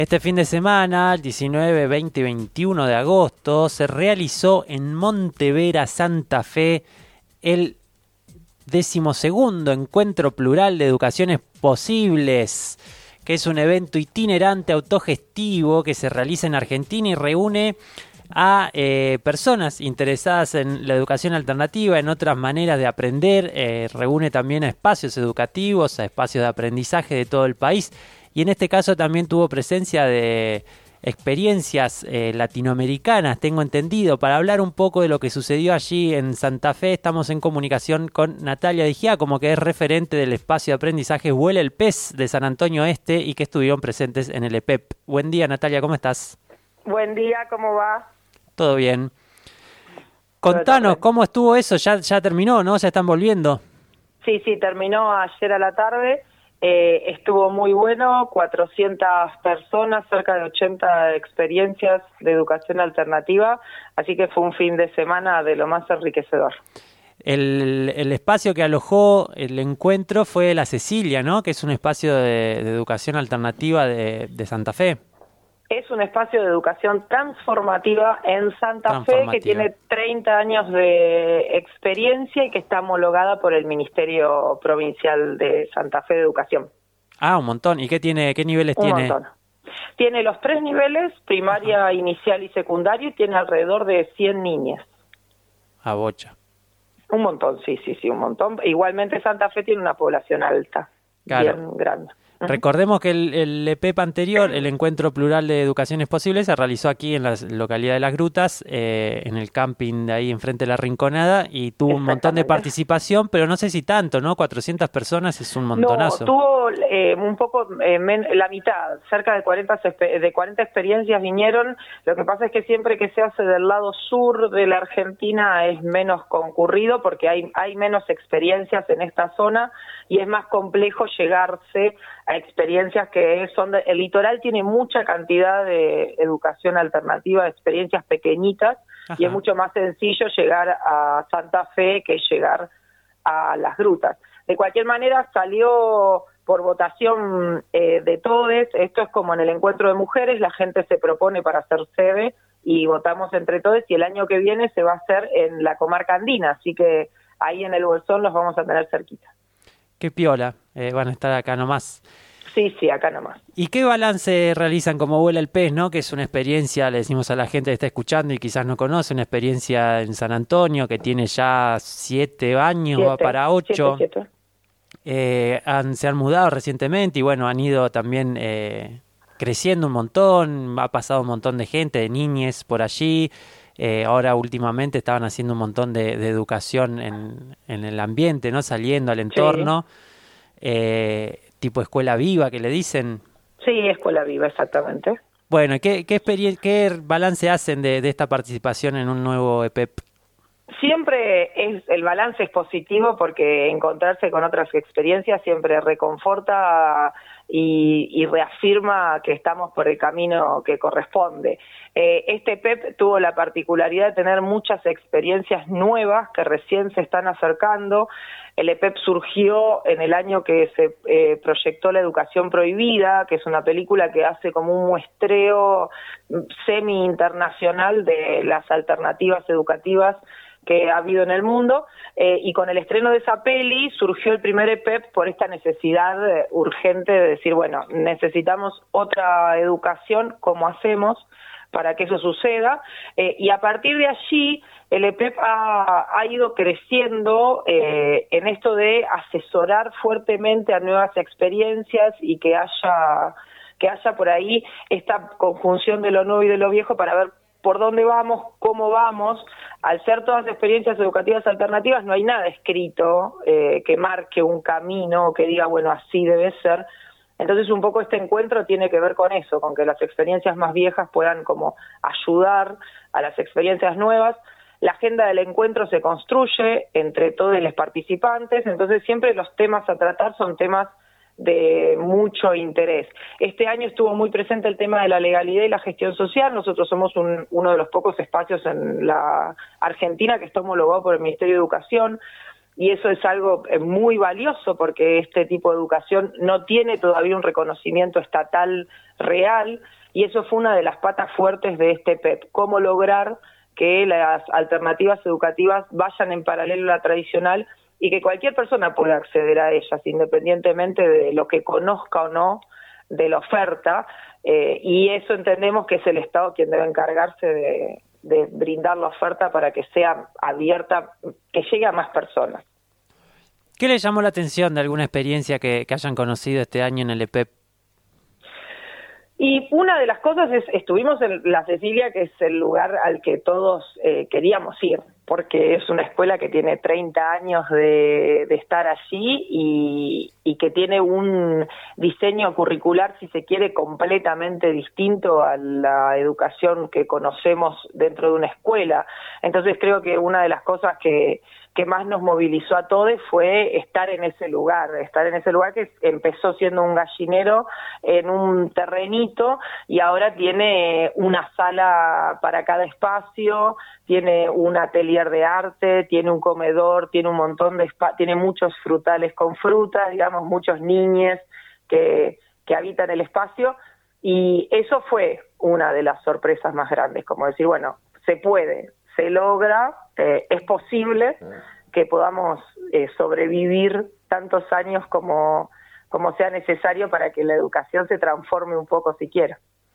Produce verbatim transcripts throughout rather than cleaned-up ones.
Este fin de semana, el diecinueve, veinte y veintiuno de agosto, se realizó en Montevera, Santa Fe, el decimosegundo Encuentro Plural de Educaciones Posibles, que es un evento itinerante autogestivo que se realiza en Argentina y reúne a eh, personas interesadas en la educación alternativa, en otras maneras de aprender, eh, reúne también a espacios educativos, a espacios de aprendizaje de todo el país, y en este caso también tuvo presencia de experiencias eh, latinoamericanas, tengo entendido. Para hablar un poco de lo que sucedió allí en Santa Fe, estamos en comunicación con Natalia Di Giacomo, que es referente del espacio de aprendizaje Vuela el Pez de San Antonio Este y que estuvieron presentes en el E P E P. Buen día, Natalia, ¿cómo estás? Buen día, ¿cómo va? Todo bien. Contanos, ¿cómo estuvo eso? Ya, ya terminó, ¿no? ¿Ya están volviendo? Sí, sí, terminó ayer a la tarde. Eh, estuvo muy bueno, cuatrocientas personas, cerca de ochenta experiencias de educación alternativa, así que fue un fin de semana de lo más enriquecedor. El, el espacio que alojó el encuentro fue La Cecilia, ¿no? Que es un espacio de, de educación alternativa de, de Santa Fe. Es un espacio de educación transformativa en Santa Fe que tiene treinta años de experiencia y que está homologada por el Ministerio Provincial de Santa Fe de Educación. Ah, un montón. ¿Y qué tiene, qué niveles un tiene? Montón. Tiene los tres niveles, primaria, Ajá. inicial y secundario, y tiene alrededor de cien niñas. A bocha. Un montón, sí, sí, sí, un montón. Igualmente Santa Fe tiene una población alta, claro. bien grande. Recordemos que el, el E P E P anterior, el Encuentro Plural de Educaciones Posibles, se realizó aquí en la localidad de Las Grutas, eh, en el camping de ahí enfrente de La Rinconada, y tuvo un montón de participación, pero no sé si tanto, ¿no? cuatrocientas personas es un montonazo. No, tuvo eh, un poco, eh, men, la mitad, cerca de cuarenta, de cuarenta experiencias vinieron. Lo que pasa es que siempre que se hace del lado sur de la Argentina es menos concurrido porque hay, hay menos experiencias en esta zona y es más complejo llegarse a experiencias que son de, el litoral tiene mucha cantidad de educación alternativa, de experiencias pequeñitas. Ajá. Y es mucho más sencillo llegar a Santa Fe que llegar a Las Grutas. De cualquier manera salió por votación eh, de todos. Esto es como en el encuentro de mujeres, la gente se propone para hacer sede y votamos entre todos, y el año que viene se va a hacer en la comarca andina, así que ahí en el Bolsón los vamos a tener cerquita. Qué piola, eh, van a estar acá nomás. Sí, sí, acá nomás. ¿Y qué balance realizan como Vuela el Pez, no? Que es una experiencia, le decimos a la gente que está escuchando y quizás no conoce, una experiencia en San Antonio que tiene ya siete años, siete, va para ocho. Siete, siete. Eh, han, se han mudado recientemente y bueno, han ido también eh, creciendo un montón, ha pasado un montón de gente, de niñes por allí. Eh, ahora últimamente estaban haciendo un montón de, de educación en, en el ambiente, ¿no? Saliendo al entorno, sí. eh, tipo escuela viva que le dicen. Sí, escuela viva, exactamente. Bueno, ¿qué, qué, qué balance hacen de, de esta participación en un nuevo E P E P? Siempre es el balance es positivo porque encontrarse con otras experiencias siempre reconforta y, y reafirma que estamos por el camino que corresponde. Eh, este E P E P tuvo la particularidad de tener muchas experiencias nuevas que recién se están acercando. El E P E P surgió en el año que se eh, proyectó La Educación Prohibida, que es una película que hace como un muestreo semi-internacional de las alternativas educativas que ha habido en el mundo, eh, y con el estreno de esa peli surgió el primer E P E P por esta necesidad eh, urgente de decir, bueno, necesitamos otra educación, ¿cómo hacemos para que eso suceda? Eh, y a partir de allí el E P E P ha, ha ido creciendo eh, en esto de asesorar fuertemente a nuevas experiencias y que haya, que haya por ahí esta conjunción de lo nuevo y de lo viejo para ver por dónde vamos, cómo vamos. Al ser todas experiencias educativas alternativas, no hay nada escrito eh, que marque un camino, que diga, bueno, así debe ser. Entonces, un poco este encuentro tiene que ver con eso, con que las experiencias más viejas puedan como ayudar a las experiencias nuevas. La agenda del encuentro se construye entre todos los participantes, entonces siempre los temas a tratar son temas de mucho interés. Este año estuvo muy presente el tema de la legalidad y la gestión social. Nosotros somos un, uno de los pocos espacios en la Argentina que está homologado por el Ministerio de Educación. y eso es algo muy valioso porque este tipo de educación no tiene todavía un reconocimiento estatal real, y eso fue una de las patas fuertes de este P E P, cómo lograr que las alternativas educativas vayan en paralelo a la tradicional y que cualquier persona pueda acceder a ellas, independientemente de lo que conozca o no de la oferta, eh, y eso entendemos que es el Estado quien debe encargarse de, de brindar la oferta para que sea abierta, que llegue a más personas. ¿Qué le llamó la atención de alguna experiencia que, que hayan conocido este año en el E P E P? Y una de las cosas es, estuvimos en la Cecilia, que es el lugar al que todos eh, queríamos ir, porque es una escuela que tiene treinta años de, de estar allí y, y que tiene un diseño curricular, si se quiere, completamente distinto a la educación que conocemos dentro de una escuela. Entonces creo que una de las cosas que, que más nos movilizó a todos fue estar en ese lugar, estar en ese lugar que empezó siendo un gallinero en un terrenito y ahora tiene una sala para cada espacio, tiene un atelier de arte, tiene un comedor, tiene un montón de espacios, tiene muchos frutales con frutas, digamos, muchos niños que, que habitan el espacio, y eso fue una de las sorpresas más grandes, como decir, bueno, se puede, se logra, eh, es posible que podamos eh, sobrevivir tantos años como, como sea necesario para que la educación se transforme un poco siquiera.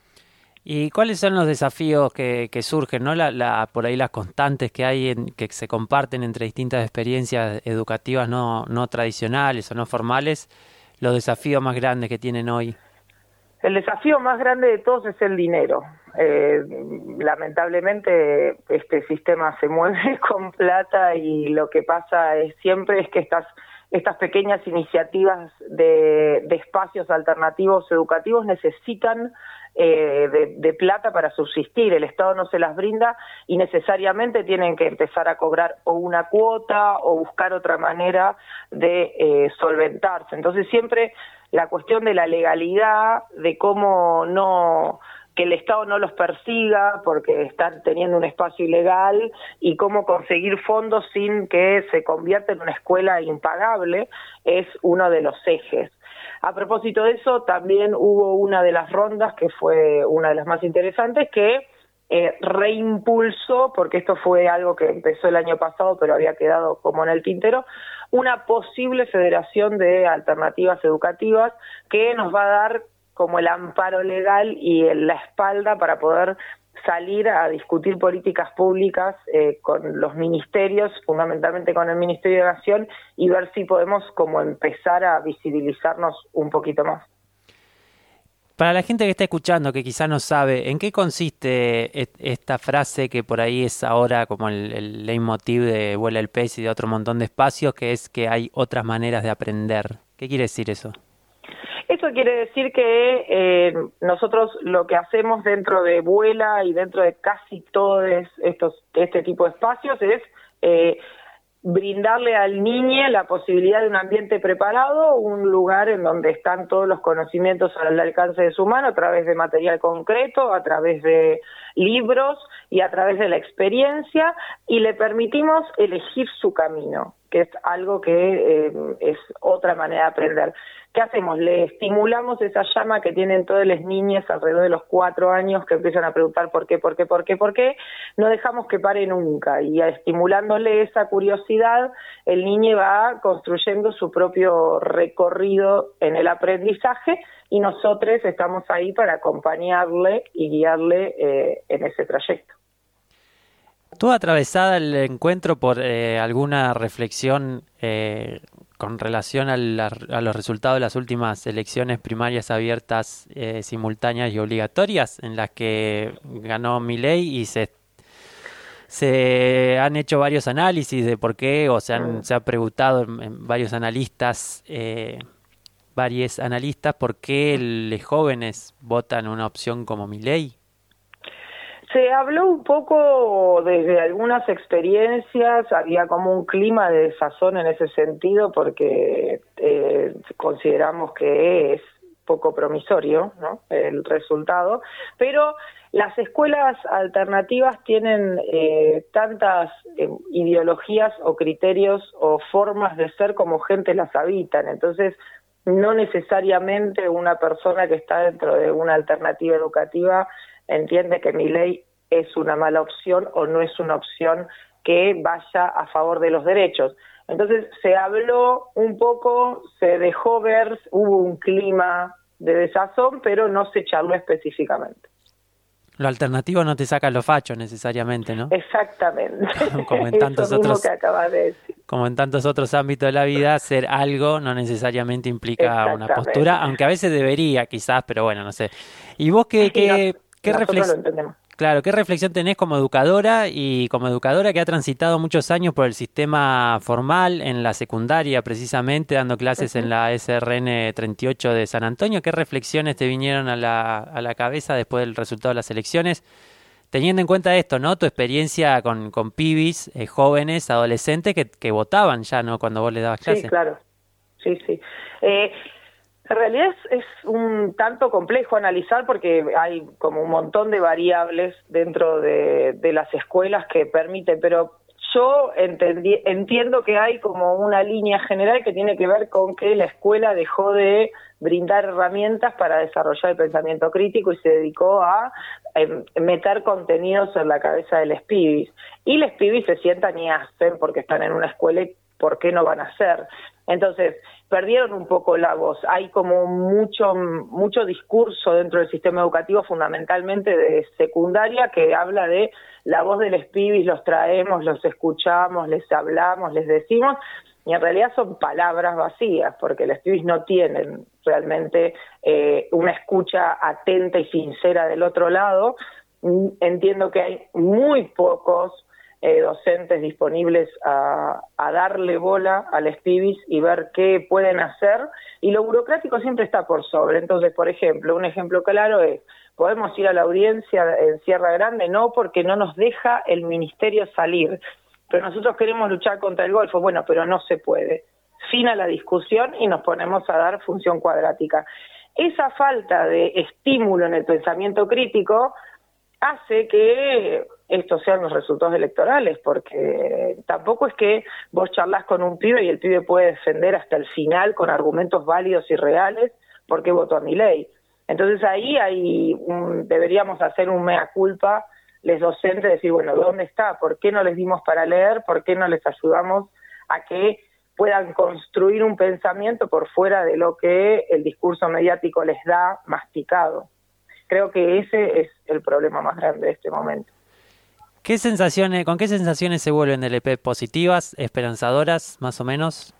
¿Y cuáles son los desafíos que, que surgen, no la, la, por ahí las constantes que hay, en, que se comparten entre distintas experiencias educativas no, no tradicionales o no formales, los desafíos más grandes que tienen hoy? El desafío más grande de todos es el dinero. Eh, lamentablemente este sistema se mueve con plata y lo que pasa es siempre es que estas estas pequeñas iniciativas de, de espacios alternativos educativos necesitan eh, de, de plata para subsistir. El Estado no se las brinda y necesariamente tienen que empezar a cobrar o una cuota o buscar otra manera de eh, solventarse. Entonces siempre la cuestión de la legalidad, de cómo no que el Estado no los persiga porque están teniendo un espacio ilegal, y cómo conseguir fondos sin que se convierta en una escuela impagable, es uno de los ejes. A propósito de eso, también hubo una de las rondas, que fue una de las más interesantes, que eh, reimpulsó, porque esto fue algo que empezó el año pasado, pero había quedado como en el tintero, una posible federación de alternativas educativas que nos va a dar como el amparo legal y la espalda para poder salir a discutir políticas públicas eh, con los ministerios, fundamentalmente con el Ministerio de Educación, y ver si podemos como empezar a visibilizarnos un poquito más. Para la gente que está escuchando, que quizá no sabe, ¿en qué consiste esta frase que por ahí es ahora como el, el leitmotiv de Vuela el Pez y de otro montón de espacios, que es que hay otras maneras de aprender? ¿Qué quiere decir eso? Eso quiere decir que eh, nosotros lo que hacemos dentro de Vuela y dentro de casi todos estos este tipo de espacios es eh, brindarle al niño la posibilidad de un ambiente preparado, un lugar en donde están todos los conocimientos al alcance de su mano, a través de material concreto, a través de libros y a través de la experiencia, y le permitimos elegir su camino, que es algo que eh, es otra manera de aprender. ¿Qué hacemos? Le estimulamos esa llama que tienen todas las niñas alrededor de los cuatro años, que empiezan a preguntar por qué, por qué, por qué, por qué. No dejamos que pare nunca, y estimulándole esa curiosidad, el niño va construyendo su propio recorrido en el aprendizaje, y nosotros estamos ahí para acompañarle y guiarle eh, en ese trayecto. ¿Tú atravesada el encuentro por eh, alguna reflexión eh, con relación a, la, a los resultados de las últimas elecciones primarias abiertas, eh, simultáneas y obligatorias, en las que ganó Milei y se, se han hecho varios análisis de por qué, o se, han, se ha preguntado en, en varios analistas, eh, varios analistas por qué los jóvenes votan una opción como Milei? Se habló un poco desde algunas experiencias, había como un clima de desazón en ese sentido, porque eh, consideramos que es poco promisorio, ¿no?, el resultado, pero las escuelas alternativas tienen eh, tantas eh, ideologías o criterios o formas de ser como gente las habitan, entonces no necesariamente una persona que está dentro de una alternativa educativa entiende que Milei es una mala opción o no es una opción que vaya a favor de los derechos. Entonces se habló un poco, se dejó ver, hubo un clima de desazón, pero no se charló específicamente. Lo alternativo no te saca los fachos necesariamente, ¿no? Exactamente. Como en tantos Eso mismo otros, que acabas de decir. como en tantos otros ámbitos de la vida, ser algo no necesariamente implica una postura, aunque a veces debería, quizás, pero bueno, no sé. ¿Y vos qué, Sí, qué, nos, qué reflexión? Claro, ¿qué reflexión tenés como educadora y como educadora que ha transitado muchos años por el sistema formal en la secundaria, precisamente dando clases uh-huh. en la S R N treinta y ocho de San Antonio? ¿Qué reflexiones te vinieron a la, a la cabeza después del resultado de las elecciones? Teniendo en cuenta esto, ¿no? Tu experiencia con, con pibis, eh, jóvenes, adolescentes que, que votaban ya, ¿no? Cuando vos le dabas clase. Sí, claro. Sí, sí. Eh, En realidad es, es un tanto complejo analizar porque hay como un montón de variables dentro de, de las escuelas que permiten, pero yo entendí, entiendo que hay como una línea general que tiene que ver con que la escuela dejó de brindar herramientas para desarrollar el pensamiento crítico y se dedicó a eh, meter contenidos en la cabeza de los pibis. Y los pibis se sientan y hacen porque están en una escuela y ¿por qué no van a hacer? Entonces, perdieron un poco la voz. Hay como mucho mucho discurso dentro del sistema educativo, fundamentalmente de secundaria, que habla de la voz de los pibis, los traemos, los escuchamos, les hablamos, les decimos, y en realidad son palabras vacías, porque los pibis no tienen realmente eh, una escucha atenta y sincera del otro lado. Entiendo que hay muy pocos Eh, docentes disponibles a, a darle bola a los pibis y ver qué pueden hacer, y lo burocrático siempre está por sobre. Entonces, por ejemplo, un ejemplo claro es, ¿podemos ir a la audiencia en Sierra Grande? No, porque no nos deja el ministerio salir, pero nosotros queremos luchar contra el Golfo. Bueno, pero no se puede. Fin a la discusión y nos ponemos a dar función cuadrática. Esa falta de estímulo en el pensamiento crítico hace que estos sean los resultados electorales, porque tampoco es que vos charlás con un pibe y el pibe puede defender hasta el final con argumentos válidos y reales por qué votó a Milei. Entonces ahí hay un, deberíamos hacer un mea culpa les docentes, decir, bueno, ¿dónde está? ¿Por qué no les dimos para leer? ¿Por qué no les ayudamos a que puedan construir un pensamiento por fuera de lo que el discurso mediático les da masticado? Creo que ese es el problema más grande de este momento. ¿Qué sensaciones, con qué sensaciones se vuelven del E P E? ¿Positivas, esperanzadoras, más o menos?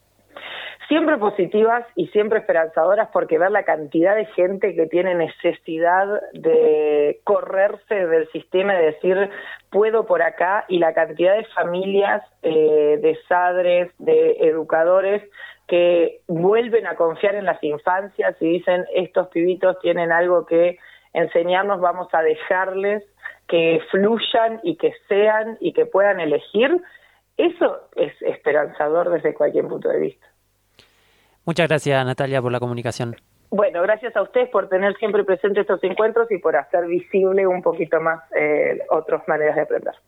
Siempre positivas y siempre esperanzadoras, porque ver la cantidad de gente que tiene necesidad de correrse del sistema y de decir, puedo por acá, y la cantidad de familias, eh, de padres, de educadores, que vuelven a confiar en las infancias y dicen, estos pibitos tienen algo que enseñarnos, vamos a dejarles que fluyan y que sean y que puedan elegir. Eso es esperanzador desde cualquier punto de vista. Muchas gracias, Natalia, por la comunicación. Bueno, gracias a ustedes por tener siempre presentes estos encuentros y por hacer visible un poquito más eh, otras maneras de aprender.